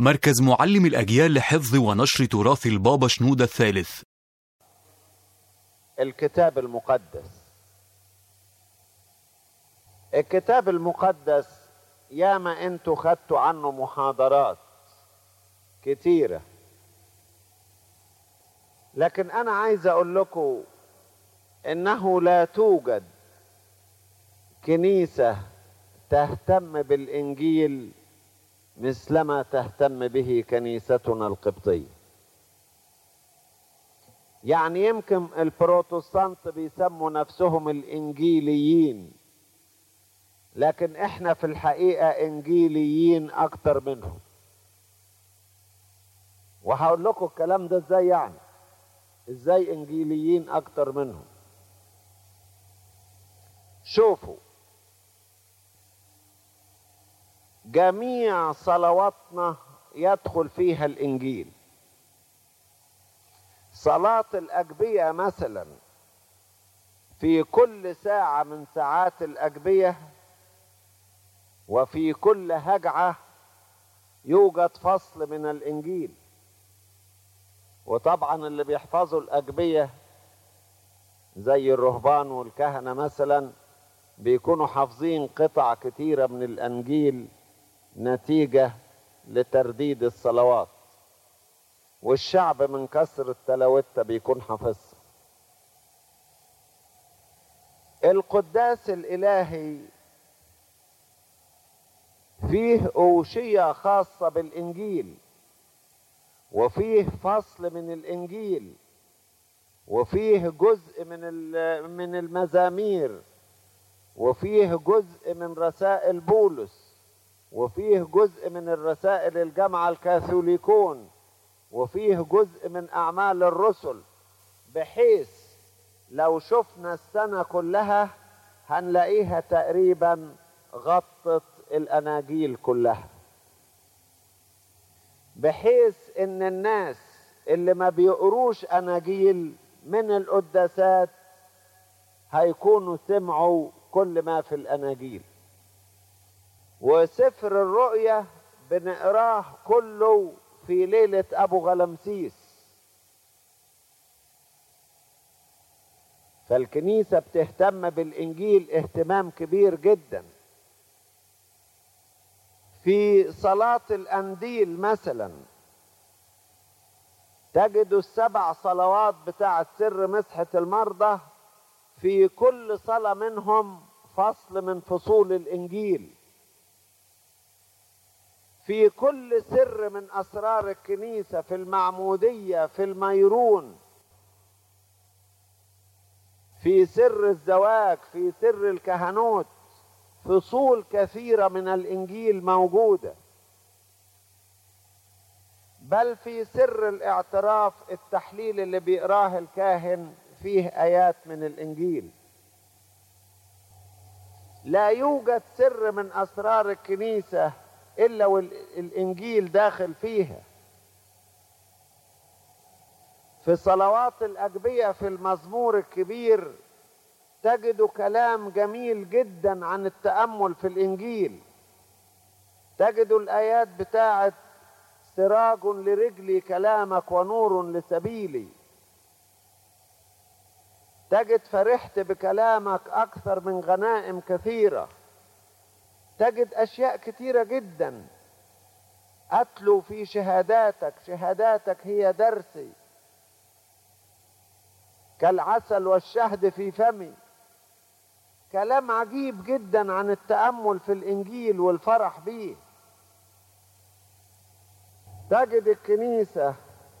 مركز معلم الأجيال لحفظ ونشر تراث البابا شنودة الثالث. الكتاب المقدس. الكتاب المقدس ياما انتوا خدتوا عنه محاضرات كتيرة، لكن انا عايز اقول لكم انه لا توجد كنيسة تهتم بالانجيل مثلما تهتم به كنيستنا القبطية. يعني يمكن البروتستانت بيسموا نفسهم الانجيليين، لكن احنا في الحقيقة انجيليين اكتر منهم. وهقول لكم الكلام ده ازاي، يعني ازاي انجيليين اكتر منهم. شوفوا، جميع صلواتنا يدخل فيها الانجيل. صلاة الأجبية مثلا، في كل ساعة من ساعات الأجبية وفي كل هجعة يوجد فصل من الإنجيل. وطبعا اللي بيحفظوا الأجبية زي الرهبان والكهنة مثلا بيكونوا حافظين قطع كتيرة من الإنجيل نتيجة لترديد الصلوات، والشعب من كثرة تلاوتها بيكون حافظها. القداس الإلهي فيه أوشية خاصة بالإنجيل، وفيه فصل من الإنجيل، وفيه جزء من المزامير، وفيه جزء من رسائل بولس، وفيه جزء من الرسائل الجامعة الكاثوليكون، وفيه جزء من أعمال الرسل، بحيث لو شفنا السنة كلها هنلاقيها تقريبا غطت الأناجيل كلها، بحيث إن الناس اللي ما بيقروش أناجيل من القداسات هيكونوا سمعوا كل ما في الأناجيل. وسفر الرؤيا بنقراه كله في ليلة أبو غلمسيس. فالكنيسة بتهتم بالإنجيل اهتمام كبير جدا. في صلاة الأنديل مثلا تجدوا 7 صلوات بتاعة سر مسحة المرضى، في كل صلاة منهم فصل من فصول الإنجيل. في كل سر من أسرار الكنيسة، في المعمودية، في الميرون، في سر الزواج، في سر الكهنوت، فصول كثيرة من الإنجيل موجودة. بل في سر الاعتراف، التحليل اللي بيقراه الكاهن فيه آيات من الإنجيل. لا يوجد سر من أسرار الكنيسة إلا والإنجيل داخل فيها. في صلوات الأجبية في المزمور الكبير تجدوا كلام جميل جدا عن التأمل في الإنجيل. تجدوا الآيات بتاعت سراج لرجلي كلامك ونور لسبيلي. تجد فرحت بكلامك أكثر من غنائم كثيرة. تجد أشياء كثيرة جدا. أتلو في شهاداتك، شهاداتك هي درسي، كالعسل والشهد في فمي. كلام عجيب جدا عن التأمل في الإنجيل والفرح به. تجد الكنيسة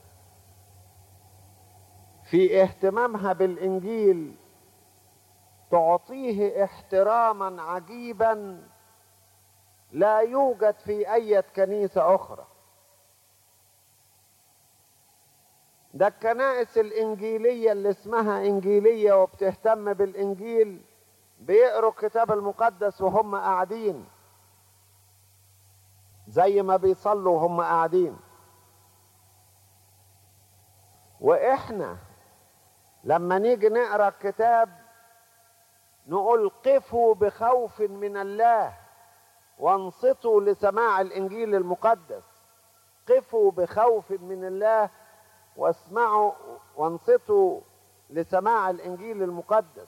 في اهتمامها بالإنجيل تعطيه احتراما عجيبا لا يوجد في أي كنيسة أخرى. ده الكنائس الإنجيلية اللي اسمها إنجيلية وبتهتم بالإنجيل بيقروا الكتاب المقدس وهم قاعدين، زي ما بيصلوا وهم قاعدين. وإحنا لما نيجي نقرأ الكتاب نقول قفوا بخوف من الله وانصتوا لسماع الإنجيل المقدس. قفوا بخوف من الله واسمعوا وانصتوا لسماع الإنجيل المقدس.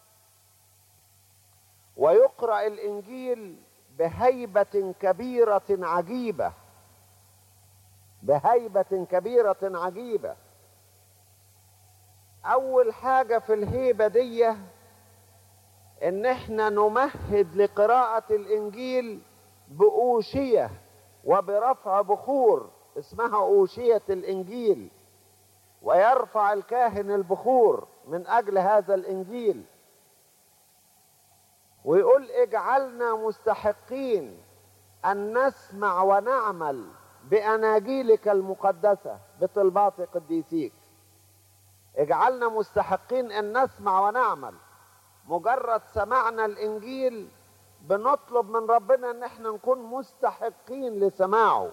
ويقرأ الإنجيل بهيبة كبيرة عجيبة، بهيبة كبيرة عجيبة. أول حاجة في الهيبة دي إن احنا نمهد لقراءة الإنجيل بأوشية وبرفع بخور اسمها أوشية الإنجيل، ويرفع الكاهن البخور من أجل هذا الإنجيل ويقول اجعلنا مستحقين أن نسمع ونعمل بأناجيلك المقدسة بطلبات قديسيك. اجعلنا مستحقين أن نسمع ونعمل. مجرد سمعنا الإنجيل بنطلب من ربنا أن احنا نكون مستحقين لسماعه،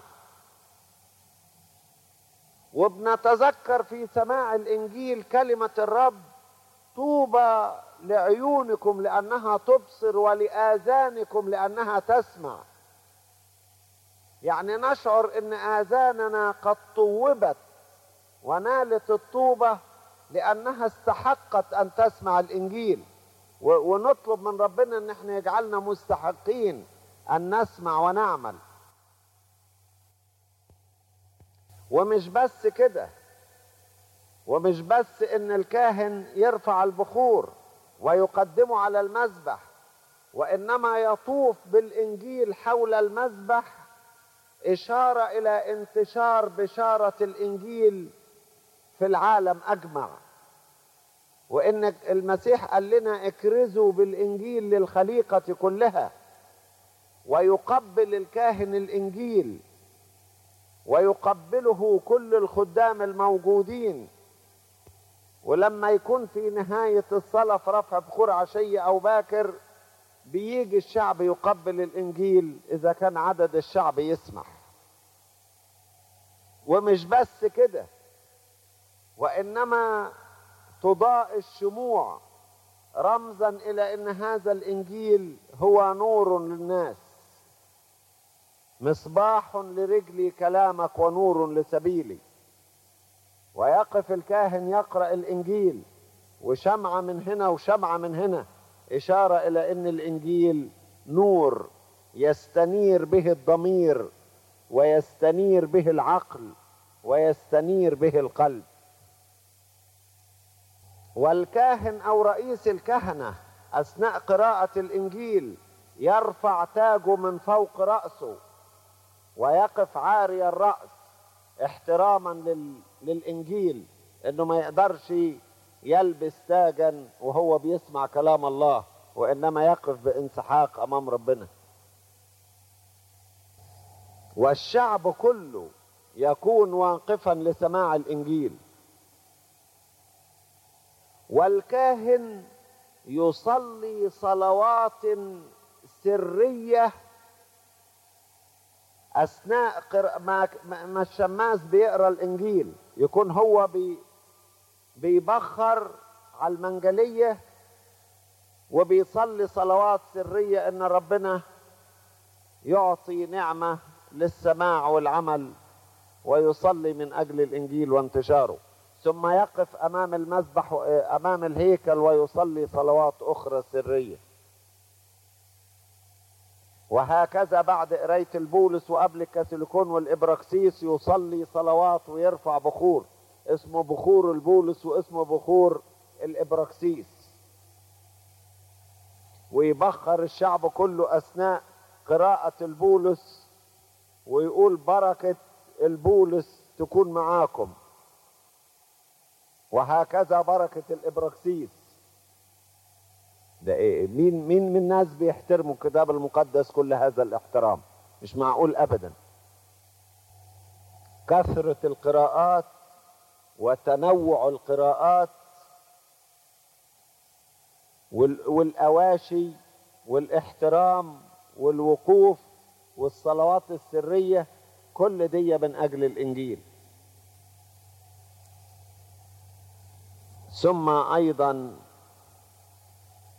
وبنتذكر في سماع الإنجيل كلمة الرب: طوبى لعيونكم لأنها تبصر ولآذانكم لأنها تسمع. يعني نشعر أن آذاننا قد طوبت ونالت الطوبة لأنها استحقت أن تسمع الإنجيل، ونطلب من ربنا أن احنا يجعلنا مستحقين أن نسمع ونعمل. ومش بس كده، ومش بس ان الكاهن يرفع البخور ويقدمه على المذبح، وانما يطوف بالانجيل حول المذبح اشارة الى انتشار بشارة الانجيل في العالم اجمع. وان المسيح قال لنا اكرزوا بالانجيل للخليقة كلها. ويقبل الكاهن الانجيل ويقبله كل الخدام الموجودين، ولما يكون في نهاية الصلاة في رفع بخور عشية أو باكر بيجي الشعب يقبل الإنجيل إذا كان عدد الشعب يسمح. ومش بس كده، وإنما تضاء الشموع رمزا إلى أن هذا الإنجيل هو نور للناس. مصباح لرجلي كلامك ونور لسبيلي. ويقف الكاهن يقرأ الإنجيل وشمعة من هنا وشمعة من هنا، إشارة إلى أن الإنجيل نور يستنير به الضمير ويستنير به العقل ويستنير به القلب. والكاهن أو رئيس الكهنة أثناء قراءة الإنجيل يرفع تاجه من فوق رأسه ويقف عاري الرأس احتراما للإنجيل، انه ما يقدرش يلبس تاجا وهو بيسمع كلام الله، وانما يقف بانسحاق امام ربنا. والشعب كله يكون واقفا لسماع الإنجيل. والكاهن يصلي صلوات سرية أثناء ما الشماس بيقرأ الإنجيل، يكون هو بيبخر على المنجلية وبيصلي صلوات سرية إن ربنا يعطي نعمة للسماع والعمل، ويصلي من أجل الإنجيل وانتشاره. ثم يقف أمام المذبح أمام الهيكل ويصلي صلوات أخرى سرية. وهكذا بعد قراية البولس وقبل الكاثوليكون والإبراكسيس يصلي صلوات ويرفع بخور، اسمه بخور البولس واسمه بخور الإبراكسيس، ويبخر الشعب كله أثناء قراءة البولس ويقول بركة البولس تكون معاكم، وهكذا بركة الإبراكسيس. ده ايه؟ مين من الناس بيحترموا الكتاب المقدس كل هذا الاحترام؟ مش معقول ابدا. كثرة القراءات وتنوع القراءات والأواشي والاحترام والوقوف والصلوات السرية، كل دي من أجل الإنجيل. ثم أيضا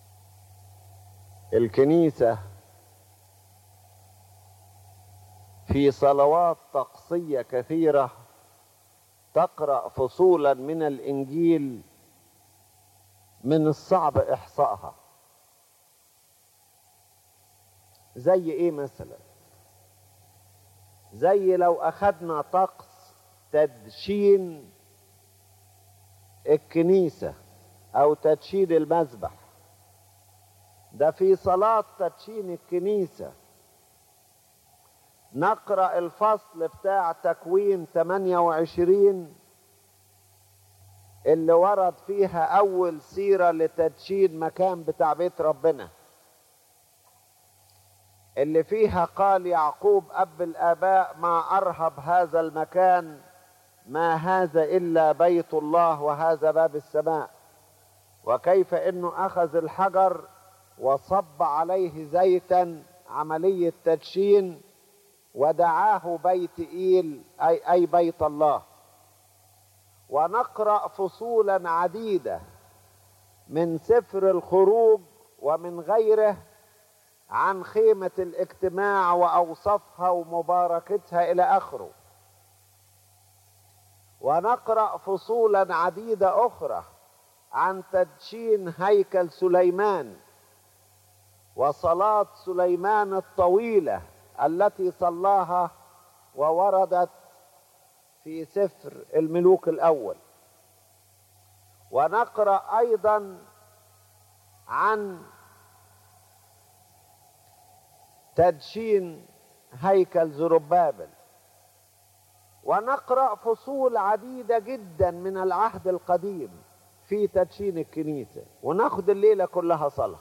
في في صلوات طقسية كثيرة تقرأ فصولا من الإنجيل من الصعب إحصائها. زي إيه مثلا؟ زي لو أخذنا طقس تدشين الكنيسة أو تدشين المذبح، ده في صلاة تدشين الكنيسة نقرأ الفصل بتاع تكوين 28 اللي ورد فيها أول سيرة لتدشين مكان بتاع بيت ربنا، اللي فيها قال يعقوب أب الآباء ما أرهب هذا المكان، ما هذا إلا بيت الله وهذا باب السماء، وكيف إنه أخذ الحجر وصب عليه زيتا عملية تدشين ودعاه بيت إيل أي بيت الله. ونقرأ فصولا عديدة من سفر الخروج ومن غيره عن خيمة الاجتماع وأوصافها ومباركتها إلى آخره. ونقرأ فصولا عديدة أخرى عن تدشين هيكل سليمان وصلاة سليمان الطويلة التي صلاها ووردت في سفر الملوك الأول. ونقرأ أيضا عن تدشين هيكل زربابل. ونقرأ فصول عديدة جدا من العهد القديم في تدشين الكنيسة، وناخد الليلة كلها صلاة.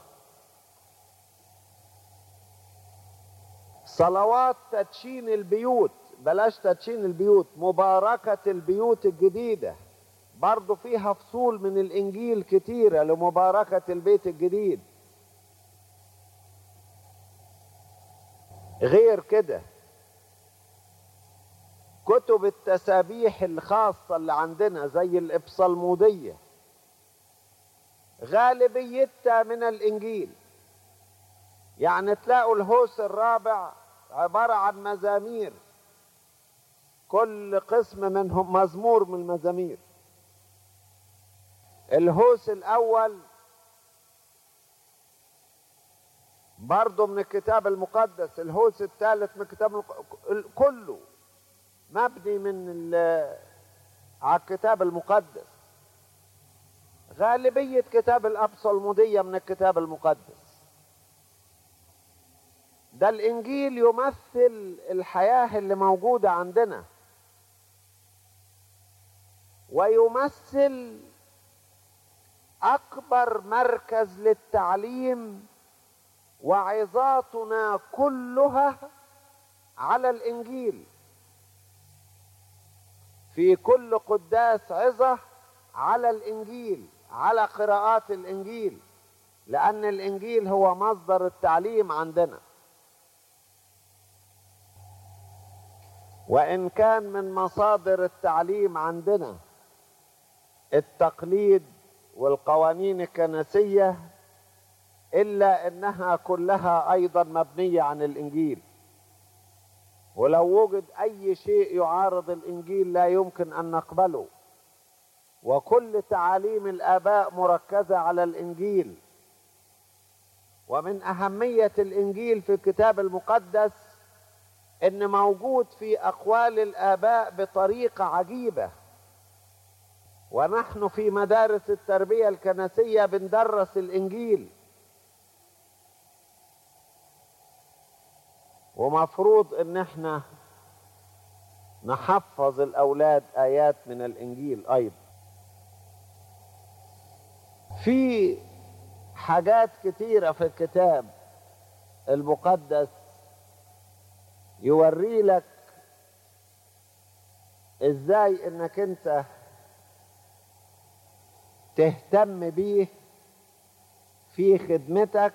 صلوات تدشين البيوت، بلاش تدشين البيوت، مباركة البيوت الجديدة، برضو فيها فصول من الإنجيل كتيرة لمباركة البيت الجديد. غير كده كتب التسابيح الخاصة اللي عندنا زي الإبصالمودية غالبيتها من الإنجيل. يعني تلاقوا الهوس الرابع عبارة عن مزامير، كل قسم منهم مزمور من المزامير. الهوس الأول برضه من الكتاب المقدس، الهوس الثالث من الكتاب كله مبني على الكتاب المقدس. غالبية كتاب الأبصالمودية من الكتاب المقدس. ده الإنجيل يمثل الحياة اللي موجودة عندنا، ويمثل أكبر مركز للتعليم، وعظاتنا كلها على الإنجيل. في كل قداس عظة على الإنجيل، على قراءات الإنجيل، لأن الإنجيل هو مصدر التعليم عندنا. وإن كان من مصادر التعليم عندنا التقليد والقوانين الكنسية، إلا أنها كلها أيضا مبنية عن الإنجيل. ولو وجد أي شيء يعارض الإنجيل لا يمكن أن نقبله. وكل تعاليم الآباء مركزة على الإنجيل. ومن أهمية الإنجيل في الكتاب المقدس إن موجود في أقوال الآباء بطريقة عجيبة. ونحن في مدارس التربية الكنسية بندرس الإنجيل، ومفروض إن احنا نحفظ الأولاد آيات من الإنجيل أيضا. في حاجات كتيرة في الكتاب المقدس يوري لك ازاي انك انت تهتم بيه في خدمتك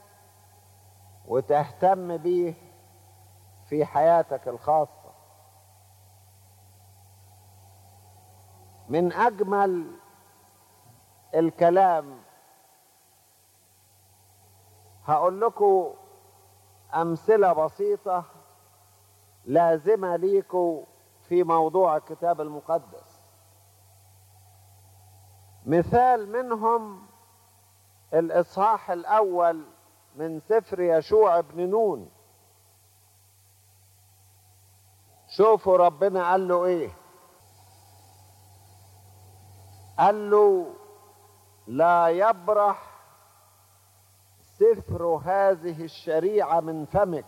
وتهتم بيه في حياتك الخاصة. من أجمل الكلام هقول لكم أمثلة بسيطة لازمة ليكوا في موضوع الكتاب المقدس. مثال منهم الإصحاح الأول من سفر يشوع بن نون. شوفوا ربنا قال له ايه. قال له لا يبرح سفر هذه الشريعة من فمك،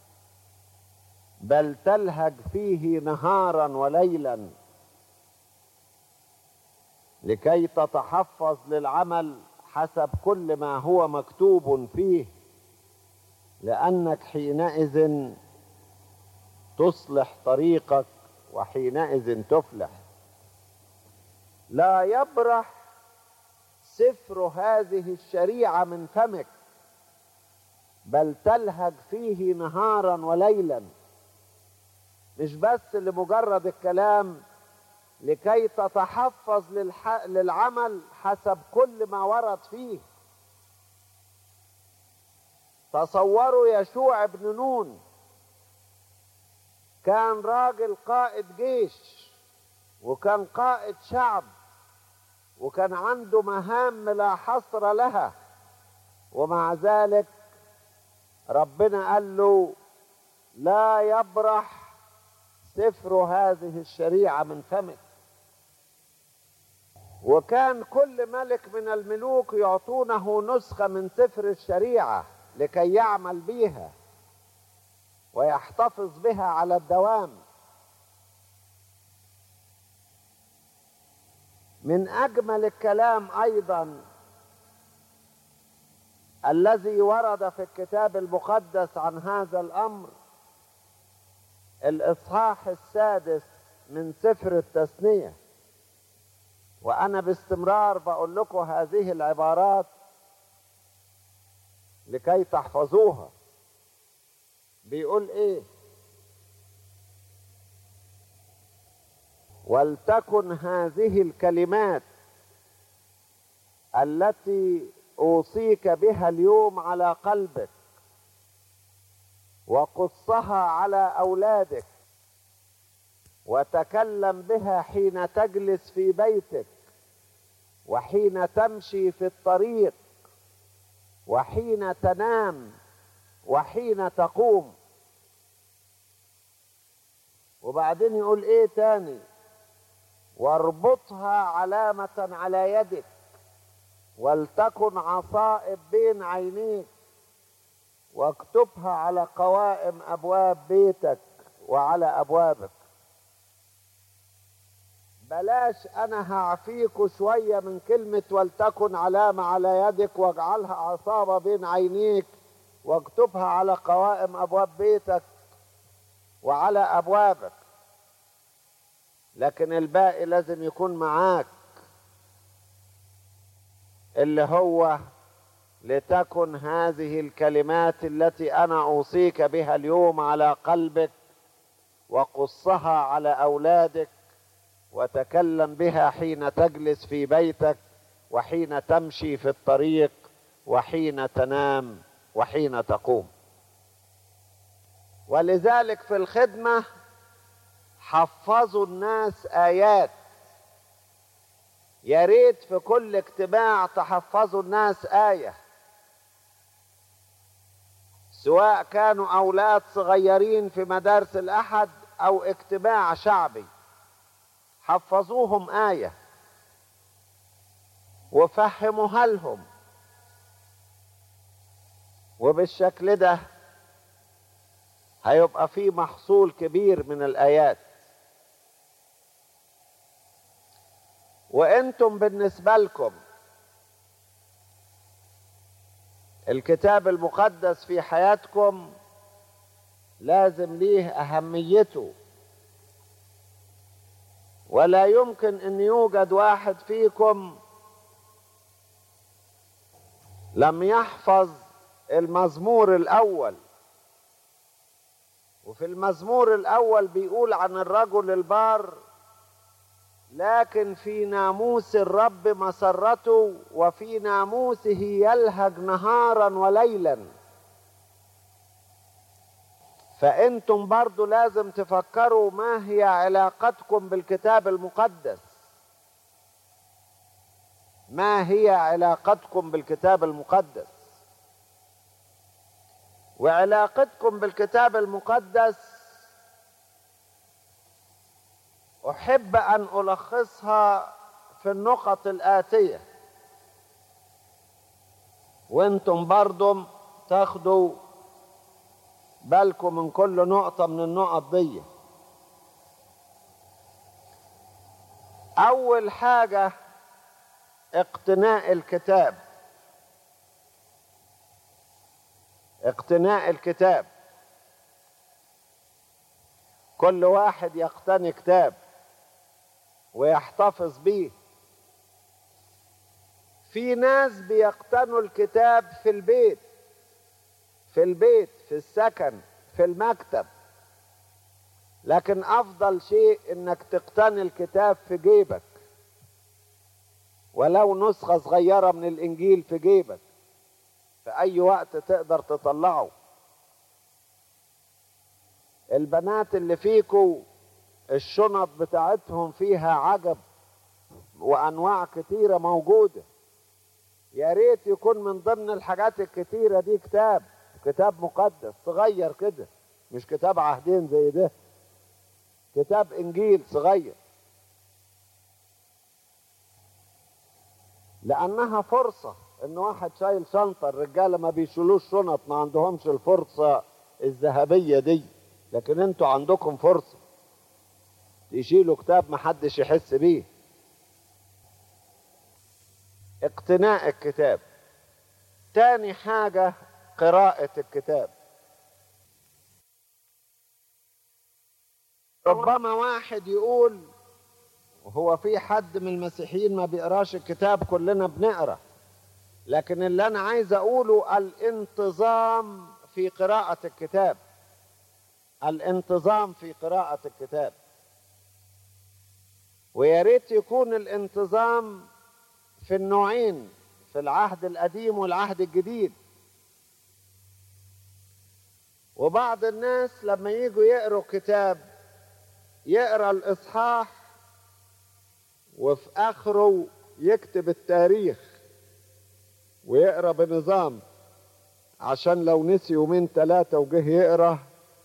بل تلهج فيه نهارا وليلا، لكي تتحفظ للعمل حسب كل ما هو مكتوب فيه، لأنك حينئذ تصلح طريقك وحينئذ تفلح. لا يبرح سفر هذه الشريعة من فمك، بل تلهج فيه نهارا وليلا. مش بس لمجرد الكلام، لكي تتحفظ للعمل حسب كل ما ورد فيه. تصوروا يشوع بن نون كان راجل قائد جيش، وكان قائد شعب، وكان عنده مهام لا حصر لها، ومع ذلك ربنا قال له لا يبرح سفر هذه الشريعة من فمك. وكان كل ملك من الملوك يعطونه نسخة من سفر الشريعة لكي يعمل بيها ويحتفظ بها على الدوام. من أجمل الكلام أيضا الذي ورد في الكتاب المقدس عن هذا الأمر الإصحاح السادس من سفر التثنية. وأنا باستمرار بقول لكم هذه العبارات لكي تحفظوها. بيقول إيه؟ ولتكن هذه الكلمات التي أوصيك بها اليوم على قلبك، وقصها على أولادك، وتكلم بها حين تجلس في بيتك، وحين تمشي في الطريق، وحين تنام، وحين تقوم. وبعدين يقول ايه تاني؟ واربطها علامة على يدك، ولتكن عصائب بين عينيك، واكتبها على قوائم أبواب بيتك وعلى أبوابك. بلاش أنا هعفيكوا شوية من كلمة ولتكن علامة على يدك واجعلها عصابة بين عينيك واكتبها على قوائم أبواب بيتك وعلى أبوابك، لكن الباقي لازم يكون معاك، اللي هو لتكن هذه الكلمات التي أنا أوصيك بها اليوم على قلبك، وقصها على أولادك، وتكلم بها حين تجلس في بيتك، وحين تمشي في الطريق، وحين تنام، وحين تقوم. ولذلك في الخدمة حفظوا الناس آيات. يا ريت في كل اجتماع تحفظوا الناس آية، سواء كانوا أولاد صغيرين في مدارس الأحد أو اجتماع شعبي، حفظوهم آية وفهموها لهم، وبالشكل ده هيبقى في محصول كبير من الآيات. وانتم بالنسبة لكم الكتاب المقدس في حياتكم لازم ليه أهميته، ولا يمكن أن يوجد واحد فيكم لم يحفظ المزمور الأول. وفي المزمور الأول بيقول عن الرجل البار: لكن في ناموس الرب مسرته، وفي ناموسه يلهج نهارا وليلا. فأنتم برضو لازم تفكروا ما هي علاقتكم بالكتاب المقدس. ما هي علاقتكم بالكتاب المقدس؟ وعلاقتكم بالكتاب المقدس أحب أن ألخصها في النقط الآتية، وانتم برضو تاخدوا بالكم من كل نقطة من النقط دي. أول حاجة اقتناء الكتاب. اقتناء الكتاب، كل واحد يقتني كتاب ويحتفظ بيه. في ناس بيقتنوا الكتاب في البيت، في السكن، في المكتب، لكن أفضل شيء إنك تقتني الكتاب في جيبك، ولو نسخة صغيرة من الإنجيل في جيبك، في أي وقت تقدر تطلعه. البنات اللي فيكو الشنط بتاعتهم فيها عجب وأنواع كتيرة موجودة، يا ريت يكون من ضمن الحاجات الكتيرة دي كتاب مقدس صغير كده، مش كتاب عهدين زي ده، كتاب إنجيل صغير، لأنها فرصة. إن واحد شايل شنطة، الرجالة ما بيشيلوش شنط، ما عندهمش الفرصة الذهبية دي، لكن انتوا عندكم فرصة تشيلوا كتاب محدش يحس بيه. اقتناء الكتاب. تاني حاجة قراءة الكتاب. ربما واحد يقول هو في حد من المسيحيين ما بيقراش الكتاب؟ كلنا بنقرأ، لكن اللي أنا عايز أقوله الانتظام في قراءة الكتاب. الانتظام في قراءة الكتاب، ويا ريت يكون الانتظام في النوعين، في العهد القديم والعهد الجديد. وبعض الناس لما يجوا يقروا كتاب يقرا الإصحاح وفي آخره يكتب التاريخ ويقرا بنظام، عشان لو نسي يومين ثلاثة وجه يقرا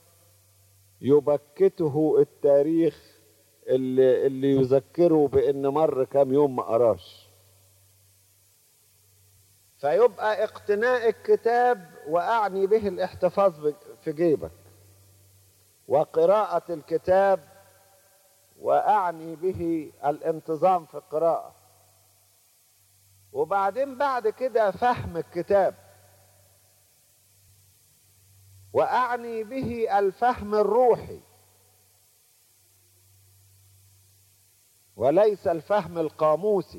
يبكته التاريخ اللي يذكره بأن مر كام يوم ما قراش. فيبقى اقتناء الكتاب، وأعني به الاحتفاظ في جيبك، وقراءة الكتاب وأعني به الانتظام في القراءة، وبعدين بعد كده فهم الكتاب، وأعني به الفهم الروحي وليس الفهم القاموسي.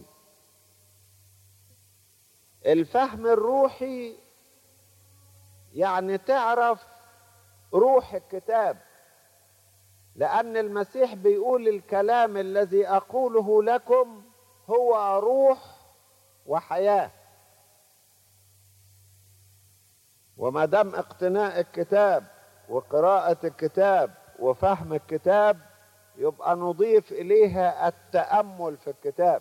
الفهم الروحي يعني تعرف روح الكتاب، لأن المسيح بيقول الكلام الذي أقوله لكم هو روح وحياة. وما دام اقتناء الكتاب وقراءة الكتاب وفهم الكتاب، يبقى نضيف إليها التأمل في الكتاب.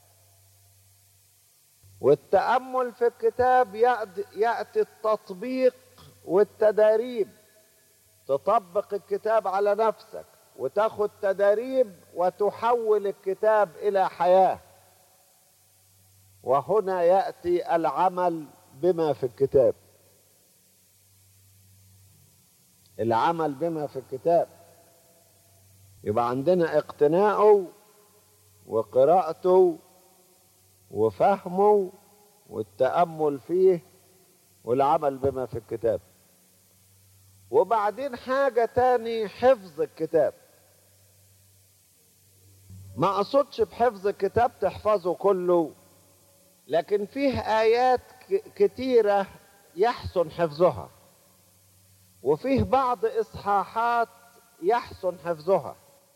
والتأمل في الكتاب يأتي التطبيق والتدريب. تطبق الكتاب على نفسك وتاخد تدريب وتحول الكتاب إلى حياة، وهنا يأتي العمل بما في الكتاب. العمل بما في الكتاب، يبقى عندنا اقتناعه وقراءته وفهمه والتأمل فيه والعمل بما في الكتاب. وبعدين حاجة تاني، حفظ الكتاب. ما أقصدش بحفظ الكتاب تحفظه كله، لكن فيه آيات كتيرة يحسن حفظها، وفيه بعض إصحاحات يحسن حفظها.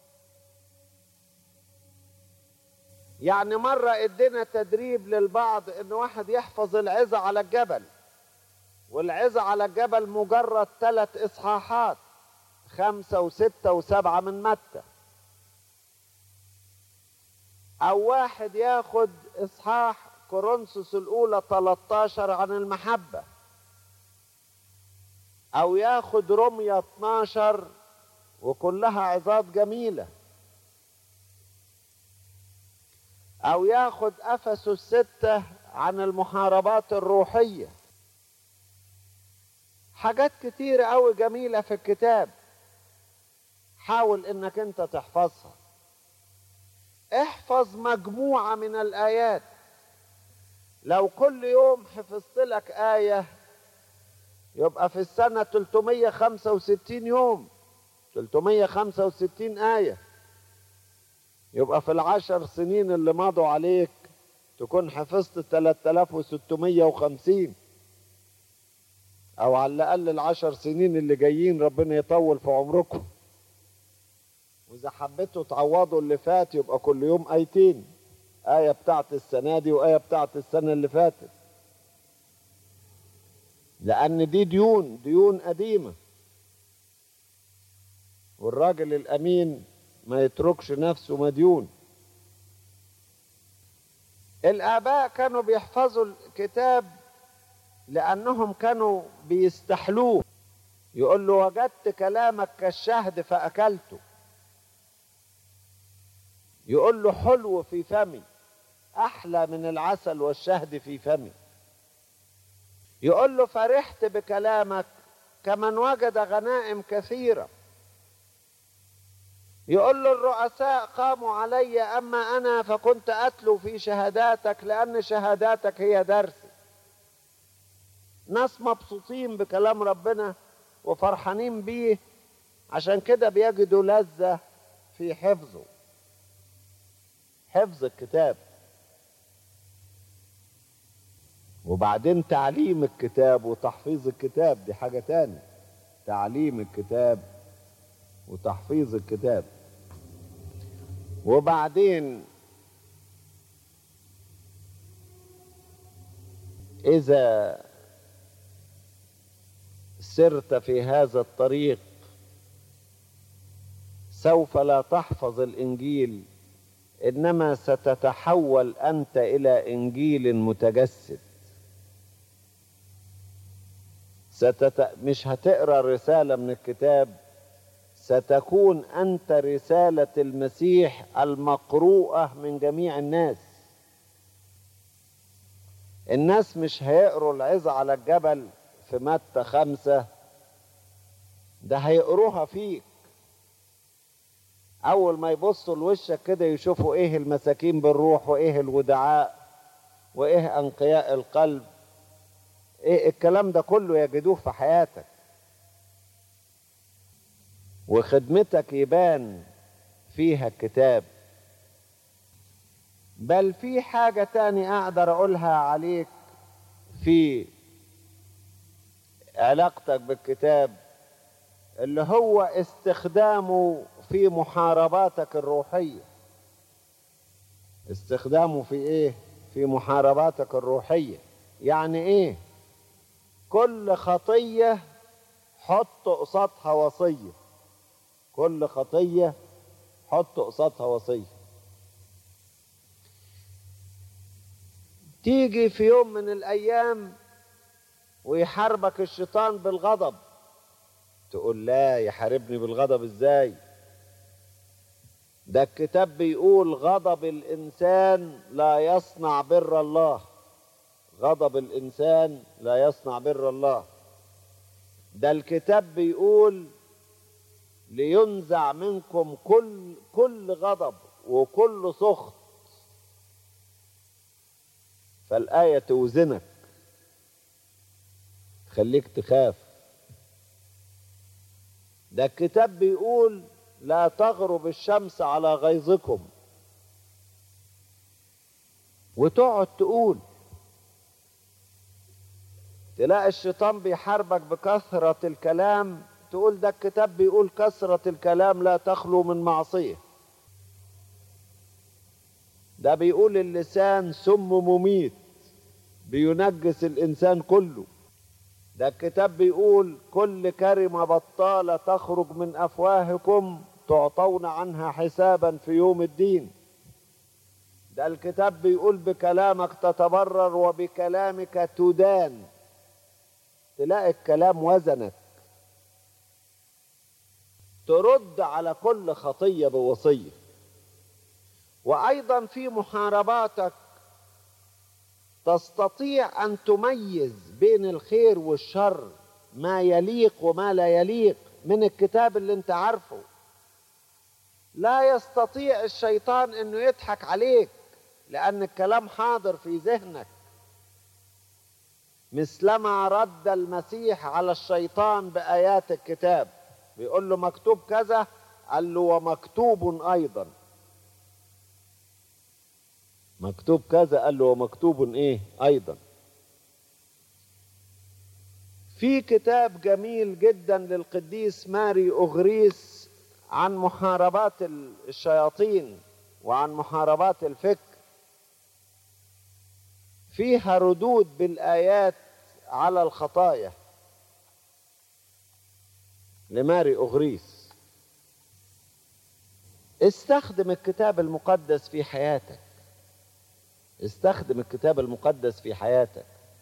يعني مرة ادينا تدريب للبعض ان واحد يحفظ العظة على الجبل، والعظة على الجبل مجرد 3 إصحاحات، 5 و6 و7 من متى، أو واحد ياخد إصحاح كورنثوس الأولى 13 عن المحبة، أو ياخد رمية 12 وكلها عظات جميلة، أو ياخد أفسس 6 عن المحاربات الروحية. حاجات كتيرة أوي جميلة في الكتاب، حاول إنك أنت تحفظها. احفظ مجموعة من الآيات. لو كل يوم حفظت لك آية يبقى في السنة 365 يوم، 365 آية، يبقى في ال10 سنين اللي مضوا عليك تكون حفظت 3650، أو على الأقل ال10 سنين اللي جايين ربنا يطول في عمركم. وإذا حبيتوا تعوضوا اللي فات يبقى كل يوم آيتين، آية بتاعت السنة دي وآية بتاعت السنة اللي فاتت، لأن دي ديون قديمة، والراجل الأمين ما يتركش نفسه مديون. الآباء كانوا بيحفظوا الكتاب لأنهم كانوا بيستحلوه. يقول له وجدت كلامك كالشهد فأكلته. يقول له حلو في فمي، أحلى من العسل والشهد في فمي. يقول له فرحت بكلامك كمن وجد غنائم كثيرة. يقول له الرؤساء قاموا علي، أما أنا فكنت أتلو في شهاداتك لأن شهاداتك هي درسي. ناس مبسوطين بكلام ربنا وفرحانين بيه، عشان كده بيجدوا لذة في حفظه، حفظ الكتاب. وبعدين تعليم الكتاب وتحفيظ الكتاب دي حاجة تاني. تعليم الكتاب وتحفيظ الكتاب. وبعدين إذا سرت في هذا الطريق سوف لا تحفظ الإنجيل، إنما ستتحول أنت إلى إنجيل متجسد. مش هتقرأ رسالة من الكتاب، ستكون أنت رسالة المسيح المقروءة من جميع الناس. الناس مش هيقروا العظة على الجبل في متى 5، ده هيقروها فيك. أول ما يبصوا لوشك كده يشوفوا إيه المساكين بالروح، وإيه الودعاء، وإيه أنقياء القلب، إيه الكلام ده كله يجدوه في حياتك. وخدمتك يبان فيها الكتاب. بل في حاجة تاني أقدر أقولها عليك في علاقتك بالكتاب، اللي هو استخدامه في محارباتك الروحية. استخدامه في إيه؟ في محارباتك الروحية. يعني إيه؟ كل خطية حط قصادها وصية. كل خطية حط قصادها وصية. تيجي في يوم من الأيام ويحاربك الشيطان بالغضب، تقول لا، يحاربني بالغضب ازاي؟ ده الكتاب بيقول غضب الإنسان لا يصنع بر الله. غضب الإنسان لا يصنع بر الله. ده الكتاب بيقول لينزع منكم كل غضب وكل سخط. فالآية توزنك، تخليك تخاف. ده الكتاب بيقول لا تغرب الشمس على غيظكم. وتقعد تقول، تلاقي الشيطان بيحاربك بكثرة الكلام، تقول ده الكتاب بيقول كثرة الكلام لا تخلو من معصية. ده بيقول اللسان سم مميت بينجس الإنسان كله. ده الكتاب بيقول كل كلمة بطالة تخرج من أفواهكم تعطون عنها حسابا في يوم الدين. ده الكتاب بيقول بكلامك تتبرر وبكلامك تدان. تلاقي الكلام وزنك، ترد على كل خطية بوصية. وأيضا في محارباتك تستطيع أن تميز بين الخير والشر، ما يليق وما لا يليق من الكتاب اللي انت عارفه. لا يستطيع الشيطان انه يضحك عليك، لأن الكلام حاضر في ذهنك. مثلما رد المسيح على الشيطان بآيات الكتاب، بيقول له مكتوب كذا، قال له ومكتوب أيضا. مكتوب كذا، قال له ومكتوب ايه ايضا. في كتاب جميل جدا للقديس ماري أغريس عن محاربات الشياطين وعن محاربات الفكر، فيها ردود بالآيات على الخطايا لماري أغريس. استخدم الكتاب المقدس في حياتك، استخدم الكتاب المقدس في حياتك.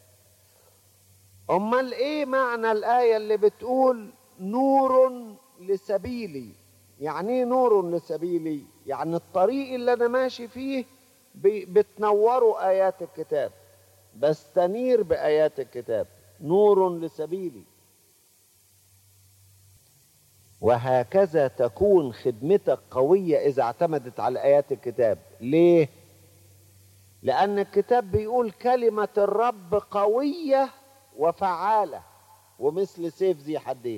امال ايه معنى الآية اللي بتقول نور لسبيلي؟ يعني ايه نور لسبيلي؟ يعني الطريق اللي انا ماشي فيه بتنوره آيات الكتاب، بستنير بآيات الكتاب. نور لسبيلي. وهكذا تكون خدمتك قوية إذا اعتمدت على آيات الكتاب. ليه؟ لأن الكتاب بيقول كلمة الرب قوية وفعالة ومثل سيف ذي حدين.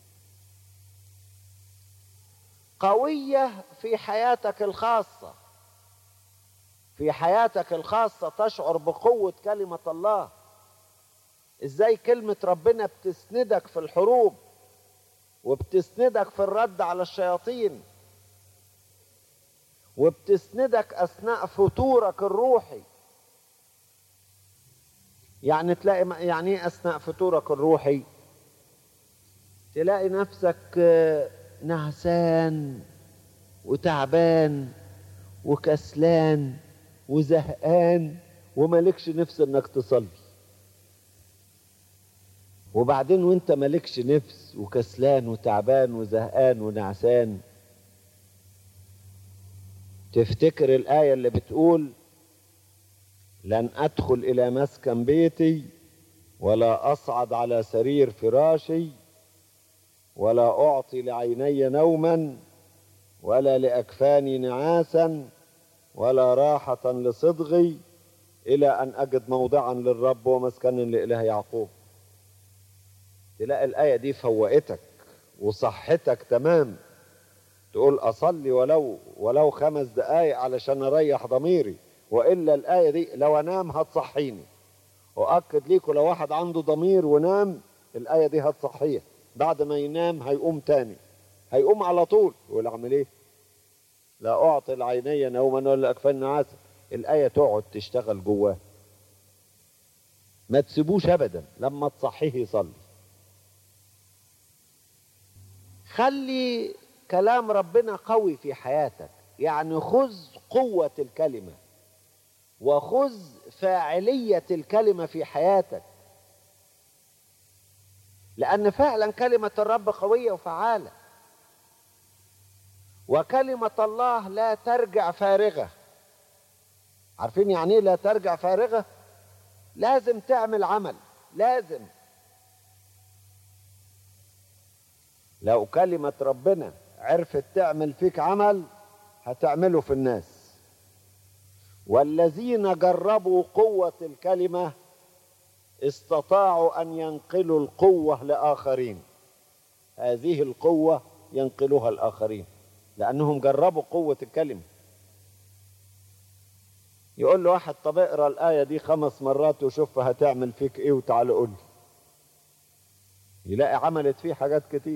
قوية في حياتك الخاصة، في حياتك الخاصة تشعر بقوة كلمة الله. ازاي كلمة ربنا بتسندك في الحروب وبتسندك في الرد على الشياطين وبتسندك أثناء فتورك الروحي. يعني تلاقي يعني ايه أثناء فتورك الروحي؟ تلاقي نفسك نعسان وتعبان وكسلان وزهقان ومالكش نفس انك تصلي. وبعدين وانت مالكش نفس وكسلان وتعبان وزهقان ونعسان، تفتكر الآية اللي بتقول لن أدخل إلى مسكن بيتي ولا أصعد على سرير فراشي ولا أعطي لعيني نوما ولا لأكفاني نعاسا ولا راحة لصدغي إلى أن أجد موضعا للرب ومسكنا لإله يعقوب. تلاقي الآية دي فوقتك وصحتك تمام، تقول أصلي ولو 5 دقايق علشان أريح ضميري، وإلا الآية دي لو أنام هتصحيني. وأكد ليكوا لو واحد عنده ضمير ونام، الآية دي هتصحيه. بعد ما ينام هيقوم تاني، هيقوم على طول. يقول أعمل إيه؟ لا أعطي العيني نوما ولا أكفاني نعاسا. الآية تقعد تشتغل جواه، ما تسيبوش أبدا. لما تصحيه يصلي. خلي كلام ربنا قوي في حياتك، يعني خذ قوة الكلمة وخذ فاعلية الكلمة في حياتك، لأن فعلا كلمة الرب قوية وفعالة. وكلمة الله لا ترجع فارغة. عارفين يعني ايه لا ترجع فارغة؟ لازم تعمل عمل، لازم. لو كلمة ربنا عرفت تعمل فيك عمل هتعمله في الناس. والذين جربوا قوة الكلمة استطاعوا أن ينقلوا القوة لآخرين. هذه القوة ينقلوها الآخرين لأنهم جربوا قوة الكلمة. يقول له واحد طب اقرأ الآية دي 5 مرات وشوف هتعمل فيك ايه وتعال قول لي. يلاقي عملت فيه حاجات كتير.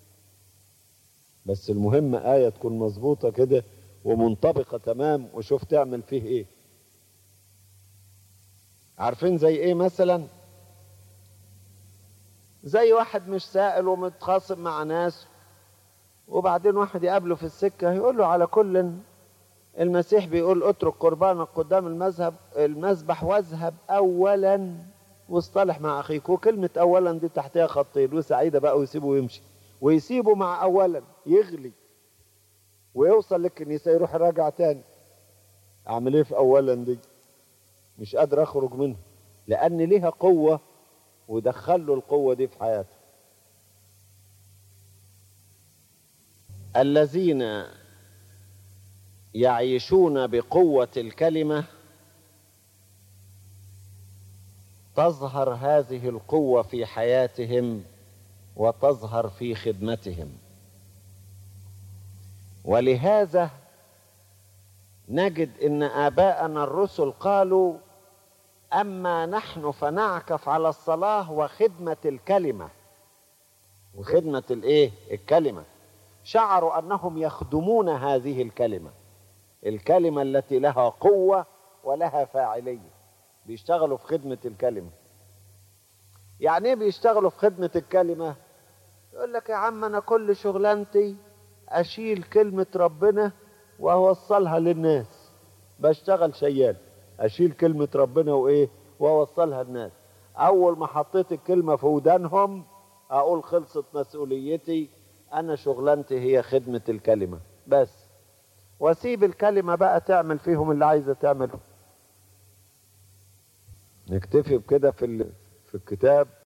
بس المهم آية تكون مظبوطة كده ومنطبقة تمام، وشوف تعمل فيه ايه. عارفين زي ايه مثلا؟ زي واحد مش سائل ومتخاصم مع ناس، وبعدين واحد يقابله في السكة يقول له على كل المسيح بيقول اترك قربانك قدام المذبح واذهب أولا واصطلح مع أخيك. وكلمة أولا دي تحتها خطين وسعيدة بقى، ويسيبه ويمشي، ويسيبه مع أولا يغلي ويوصل للكنيسة يروح راجع تاني. أعمل إيه في أولا دي؟ مش قادر أخرج منها، لأن ليها قوة ودخل له القوة دي في حياته. الذين يعيشون بقوة الكلمة تظهر هذه القوة في حياتهم وتظهر في خدمتهم. ولهذا نجد ان آباءنا الرسل قالوا اما نحن فنعكف على الصلاة وخدمة الكلمة. وخدمة الكلمة. شعروا انهم يخدمون هذه الكلمة التي لها قوة ولها فاعلية. بيشتغلوا في خدمة الكلمة. يعني ايه بيشتغلوا في خدمة الكلمة؟ يقول لك يا عم انا كل شغلانتي اشيل كلمة ربنا واوصلها للناس. بشتغل شيال اشيل كلمة ربنا واوصلها للناس. اول ما حطيت الكلمة في ودانهم اقول خلصت مسؤوليتي، انا شغلانتي هي خدمة الكلمة بس، واسيب الكلمة بقى تعمل فيهم اللي عايزة تعمله. نكتفي بكده في الكتاب.